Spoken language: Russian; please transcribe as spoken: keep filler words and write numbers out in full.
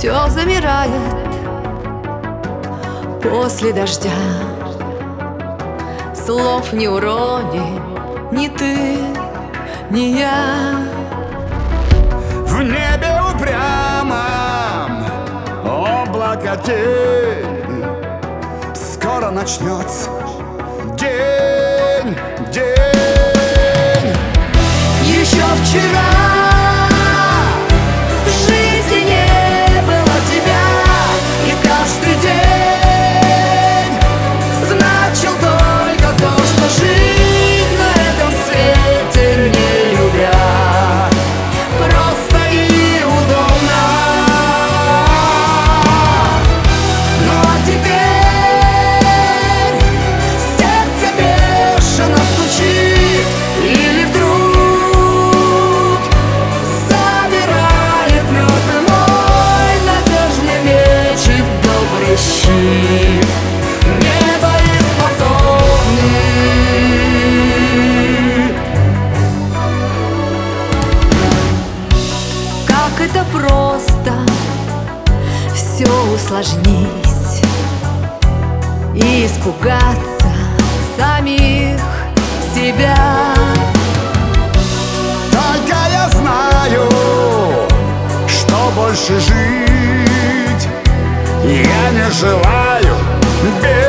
все замирает после дождя. Слов не урони, ни ты, ни я. В небе упрямом облако тень. Скоро начнется день, день. Еще вчера в жизни не было тебя, и каждый день значил только то, что жить на этом свете не любя просто и удобно. Ну а теперь сердце бешено стучит, или вдруг собирает мертвый мой надежный меч и добрый щит. Не боеспособный. Как это просто все усложнить и испугаться самих себя. Только я знаю, что больше жить я не желаю без